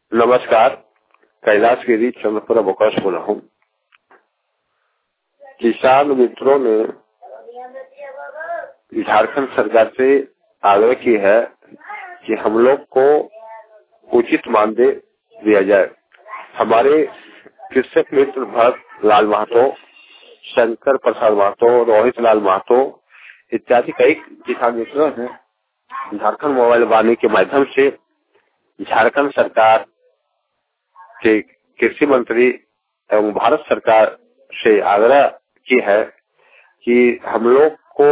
नमस्कार, कैलाश गिरी चंद्रपुरा बोकास बोल रहा हूँ। किसान मित्रों ने झारखंड सरकार से आग्रह की है कि हम लोग को उचित मानदेय दिया जाए। हमारे कृषक मित्र भरत लाल महतो, शंकर प्रसाद महतो, रोहित लाल महतो इत्यादि कई किसान मित्र हैं। झारखंड मोबाइल वाणी के माध्यम से झारखंड सरकार के कृषि मंत्री एवं भारत सरकार से आग्रह की है कि हम लोग को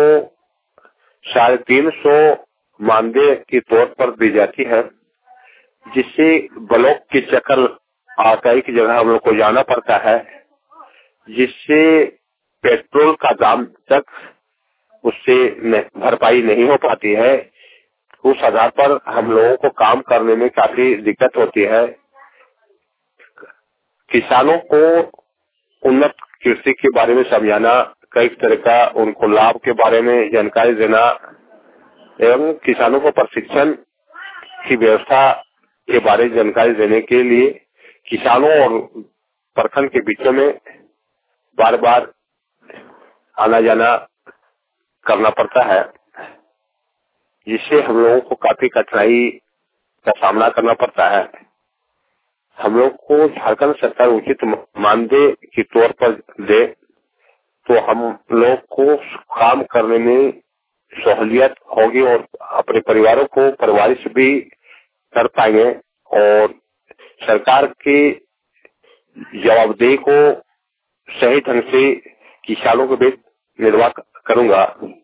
350 मानदेय के तौर पर दी जाती है, जिससे ब्लॉक के चक्कर कई की जगह हम लोग को जाना पड़ता है, जिससे पेट्रोल का दाम तक उससे भरपाई नहीं हो पाती है। उस आधार पर हम लोगों को काम करने में काफी दिक्कत होती है। किसानों को उन्नत कृषि के बारे में समझाना, कई तरह का उनको लाभ के बारे में जानकारी देना एवं किसानों को प्रशिक्षण की व्यवस्था के बारे में जानकारी देने के लिए किसानों और प्रखंड के बीच में बार बार आना जाना करना पड़ता है, जिससे हम लोगों को काफी कठिनाई का सामना करना पड़ता है। हम लोग को झारखंड सरकार उचित मानदेय के तौर पर दे तो हम लोग को काम करने में सहूलियत होगी और अपने परिवारों को परिवारिश भी कर पाएंगे और सरकार के जवाबदेही को सही ढंग से किसानों के बीच निर्वाह करूंगा।